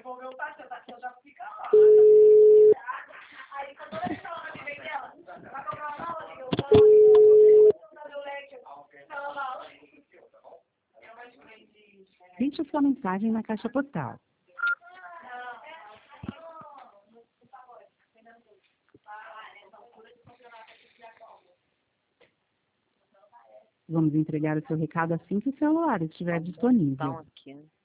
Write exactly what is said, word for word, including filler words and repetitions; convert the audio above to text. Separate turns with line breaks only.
Deixe sua mensagem na caixa postal. Vamos entregar o seu recado assim que o celular estiver disponível.
Aqui.